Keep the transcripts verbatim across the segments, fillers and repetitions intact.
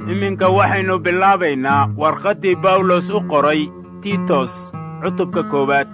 iminka waxaynu bilaabaynaa warqaddii bawlos u qoray tiitos cutubka koowaad.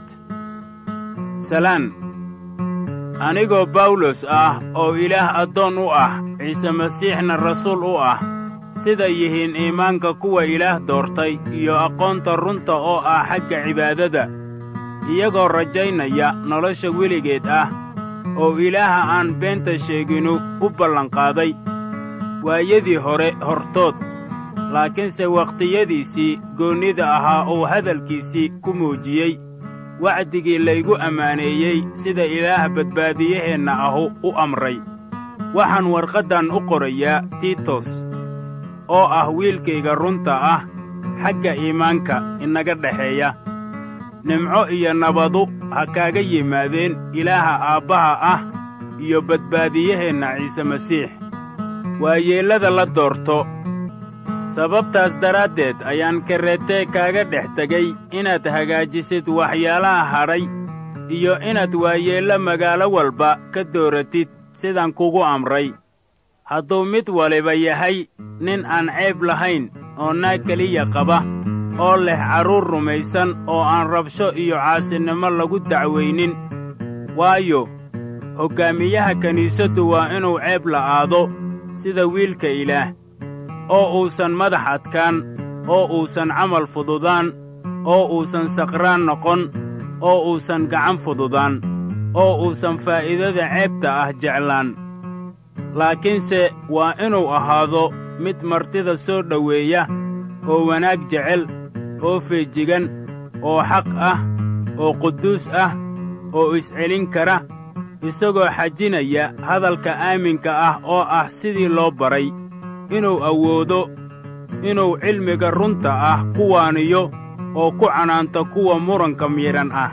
salaan anigoo bawlos ah oo ilaah addoon u ah ciise masiixna rasuul u ah, sida yihiin iimaanka kuwa ilaah doortay iyo aqoonta runta oo ah xagga cibaadada, iyagoo rajaynaya nolosha weligeed ah oo ilaaha aan beenta sheeginu u ballanqaaday waayadii hore hortood, laakiinse wakhtiyadiisii goonnida ahaa uu hadalkiisii ku muujiyey wacdigii laygu ammaaneeyey sida ilaah badbaadiyaheenna ahu u amray. waxaan warqaddan u qorayaa tiitos oo ah wiilkayga runta ah xagga iimaanka inaga dhexeeya. nimco iyo nabadu ha kaaga yimaadeen ilaaha aabbaha ah iyo badbaadiyaheenna ciise masiix. waayeellada la doorto, sababtaas daraaddeed ayaan kareetee kaaga dhex tegay inaad hagaajisid waxyaalaha hadhay iyo inaad waayeello magaalo walba ka dooratid sidaan kugu amray. hadduu mid waliba yahay nin aan ceeb lahayn oo naag keliya qaba oo leh carruur rumaysan oo aan rabsho iyo caasinimo lagu dacwaynin. waayo hoggaamiyaha kiniisaddu waa inuu ceeb la'aado sida wiilka ilaah, oo uusan madax adkaan, oo uusan camal fududaan, oo uusan saqraan noqon, oo uusan gacan fududaan, oo uusan faa'iidada ceebta ah jeclaan. laakiinse waa inuu ahaado mid martida soo dhoweeya, oo wanaag jecel, oo feejigan, oo xaq ah, oo quduus ah, oo iscelin kara, isagoo xajinaya hadalka aaminka ah oo ah sidii loo baray, inuu awoodo inuu cilmiga runta ah ku waaniyo oo ku canaanto kuwa muranka miidhan ah.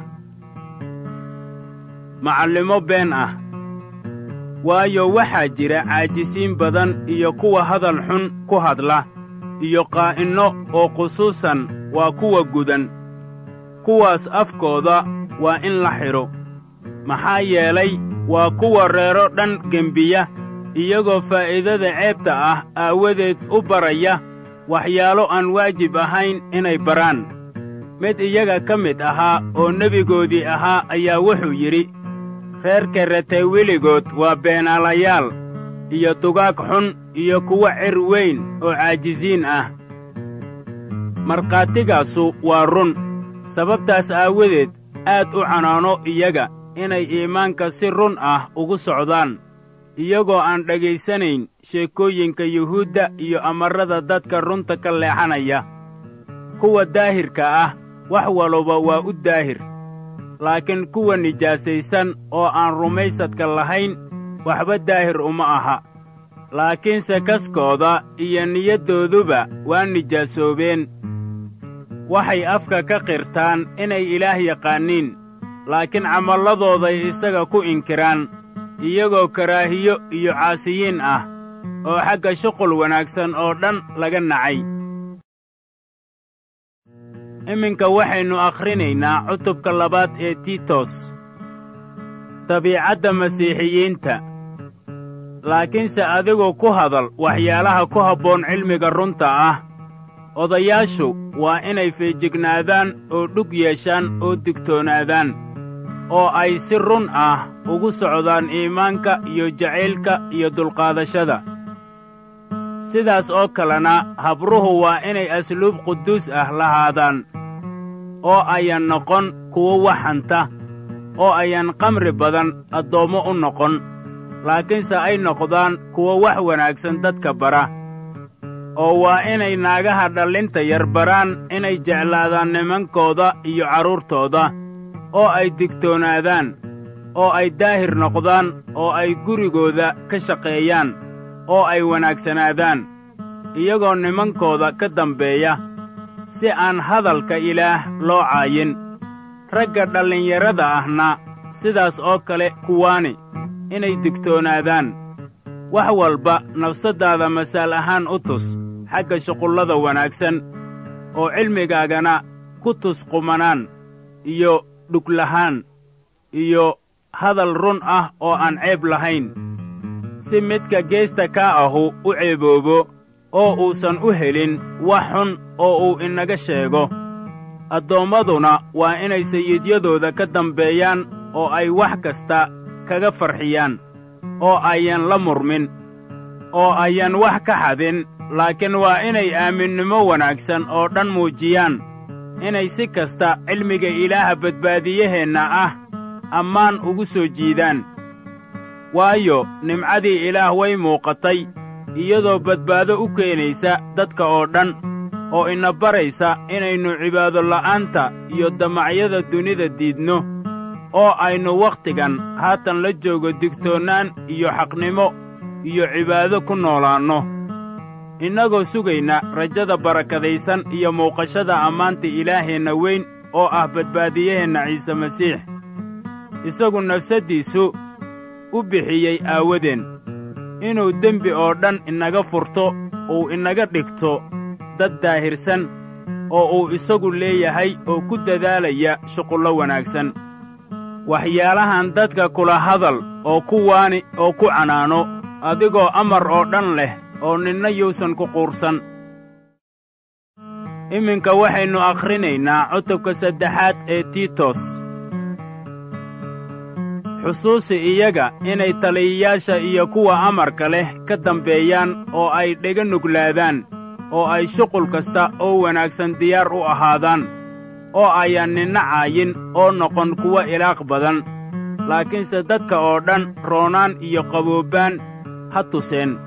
macallimo been ah. waayo waxaa jira caajisiin badan iyo kuwa hadal xun ku hadla, iyo qaa'inno oo khusuusan waa kuwa gudan. kuwaas afkooda waa in la xidho, maxaa yeelay waa kuwa reero dhan gembiya, iyagoo faa'iidada ceebta ah aawadeed u baraya waxyaalo aan waajib ahayn inay baraan. mid iyaga ka mid ahaa oo nebigoodii ahaa ayaa wuxuu yidhi, reer karetay weligood waa beenaalayaal iyo dugaag xun iyo kuwa cer weyn oo caajisiin ah. markhaatigaasu waa run. sababtaas aawadeed aad u canaano iyaga inay iimaanka si run ah ugu socdaan, iyagoo aan dhegaysanayn sheekooyinka yuhuudda iyo amarrada dadka runta ka leexanaya. kuwa daahirka ah wax waluba waa u daahir, laakiin kuwa nijaasaysan oo aan rumaysadka lahayn waxba daahir uma aha. laakiinse kaskooda iyo niyaddooduba waa nijaasoobeen. waxay afka ka qirtaan inay ilaah yaqaaniin, laakiin camalladooday isaga ku inkiraan, iyagoo karaahiyo iyo caasiyiin ah oo xagga shuqul wanaagsan oo dhan laga nacay. iminka waxaynu akhrinaynaa cutubka labaad ee tiitos. dabiicadda masiixiyiinta. laakiinse adigu ku hadal waxyaalaha ku habboon cilmiga runta ah. odayaashu waa inay feejignaadaan oo dhug yeeshaan oo digtoonaadaan, oo ay si run ah ugu socdaan iimaanka iyo jacaylka iyo dulqaadashada. sidaas oo kalena habruhu waa inay asluub quduus ah lahaadaan, oo ayan noqon kuwo wax hanta, oo ayan qamri badan addoommo u noqon, laakiinse ay noqdaan kuwo wax wanaagsan dadka bara. oo waa inay naagaha dhallinta yar baraan inay jeclaadaan nimankooda iyo carruurtooda, oo ay digtoonaadaan, oo ay daahir noqdaan, oo ay gurigooda ka shaqeeyaan, oo ay wanaagsanaadaan, iyagoo nimankooda ka dambeeya, si aan hadalka ilaah loo caayin. ragga dhallinyarada ahna sidaas oo kale kuwaani inay digtoonaadaan. wax walba nafsaddaada masaal ahaan u tus xagga shuqullada wanaagsan, oo cilmigaagana ku tus qumanaan iyo dhuglahaan iyo hadal run ah oo aan ceeb lahayn, si midka geesta kaa ahu u ceeboobo oo uusan u helin wax xun oo uu inaga sheego. addoommaduna waa inay sayidyadooda ka dambeeyaan oo ay wax kasta kaga farxiyaan, oo ayan la murmin, oo ayan wax ka xadin, laakiin waa inay aaminnimo wanaagsan oo dhan muujiyaan, inay si kasta cilmiga Ilaaha badbaadiyaheenna ah ammaan ugu soo jiidaan. waayo nimcadii Ilaah way muuqatay, iyadoo badbaado u keenaysa dadka oo dhan, oo ina baraysa inaynu cibaado la'aanta iyo damacyada dunida diidno, oo aynu wakhtigan haatan la joogo digtoonnaan iyo xaqnimo iyo cibaado ku noolaanno, innagoo sugayna rajada barakadaysan iyo muuqashada ammaanta Ilaaheenna weyn oo ah badbaadiyaheenna Ciise Masiix. isagu nafsaddiisu u bixiyey aawadeen, inuu dembi oo dhan inaga furto, uu inaga dhigto dad daahirsan oo uu isagu leeyahay oo ku dadaalaya shuqullo wanaagsan. waxyaalahan dadka kula hadal oo ku waani oo ku canaano, adigoo amar oo dhan leh oo ninna yuusan ku quursan. iminka waxaynu akhrinaynaa cutubka saddexaad ee tiitos. xusuusi iyaga inay taliyayaasha iyo kuwa amarka leh ka dambeeyaan oo ay dhega nuglaadaan, oo ay shuqul kasta oo wanaagsan diyaar u ahaadaan, oo ayaan ninna caayin oo noqon kuwa ilaaq badan, laakiinse dadka oo dhan roonaan iyo qaboobaan ha tuseen.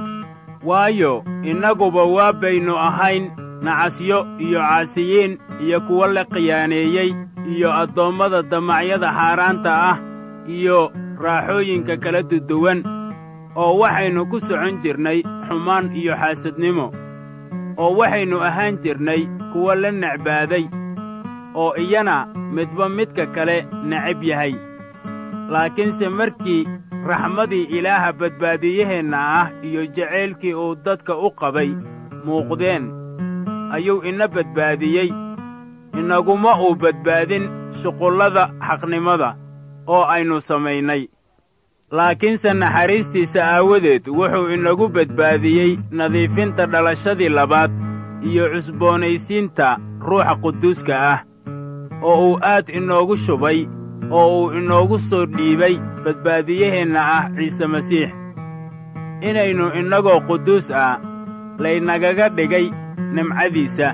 waayo innaguba waa baynu ahayn nacasyo iyo caasiyiin iyo kuwa la khiyaaneeyey iyo addoommada damacyada xaaraanta ah iyo raaxooyinka kala duduwan, oo waxaynu ku socon jirnay xumaan iyo xaasadnimo, oo waxaynu ahaan jirnay kuwa la necbaaday, oo iyana midba midka kale necab yahay. laakiinse markii raxmadii Ilaaha badbaadiyaheenna ah iyo jacaylkii uu dadka u qabay muuqdeen, ayuu ina badbaadiyey. inaguma uu badbaadin shuqullada xaqnimada oo aynu samaynay, laakiinse naxariistiisa aawadeed wuxuu inagu badbaadiyey nadiifinta dhalashadii labaad iyo cusboonaysiinta Ruuxa Quduuska ah, oo uu aad inoogu shubay oo uu inoogu soo dhiibay badbaadiyaheenna ah Ciise Masiix, inaynu innagoo quduus ah laynagaga dhigay nimcadiisa,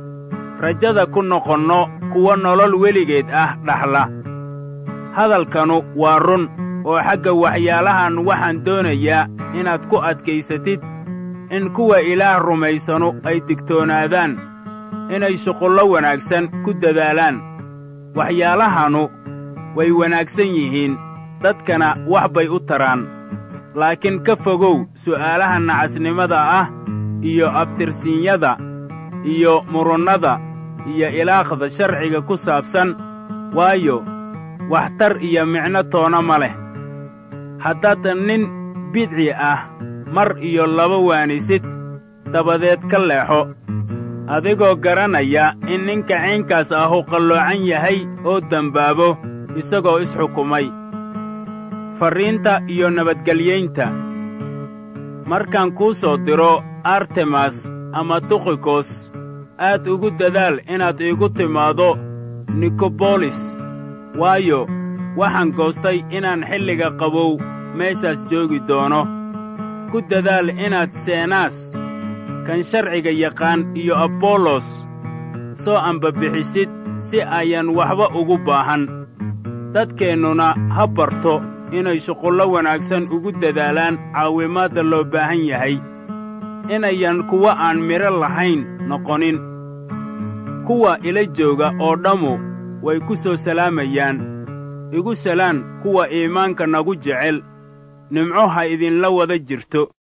rajada ku noqonno kuwa nolol weligeed ah dhaxla. hadalkanu waa run, oo xagga waxyaalahan waxaan doonayaa inaad ku adkaysatid in kuwa Ilaah rumaysanu ay digtoonaadaan, inay shuqullo wanaagsan ku dadaalaan. waxyaalahanu way wanaagsan yihiin, dadkana wax bay u taraan, laakiin ka fogow su'aalaha nacasnimada ah iyo abtirsiinyada iyo murunnada iyo ilaaqda sharciga ku saabsan, waayo waxtar iyo micno toona ma leh. haddaad nin bidci ah mar iyo laba waanisid, dabadeed ka leexo, adigoo garanaya in ninka caynkaas ahu qalloocan yahay oo dembaabo isagoo isxukumay. farriinta iyo nabadgelyaynta. markaan kuu soo diro artemas ama tukhikos, aad ugu dadaal inaad iigu timaado nikobolis, waayo waxaan goostay inaan xilliga qabow meeshaas joogi doono. ku dadaal inaad seenaas, kan sharciga yaqaan, iyo abollos soo ambabixisid si ayan waxba ugu baahan. dadkeennuna ha barto inay shuqullo wanaagsan ugu dadaalaan caawimaadda loo baahan yahay, inayan kuwa aan midho lahayn noqonin. kuwa ila jooga oo dhammu way ku soo salaamayaan. igu salaan kuwa iimaanka nagu jecel. nimco ha idinla wada jirto.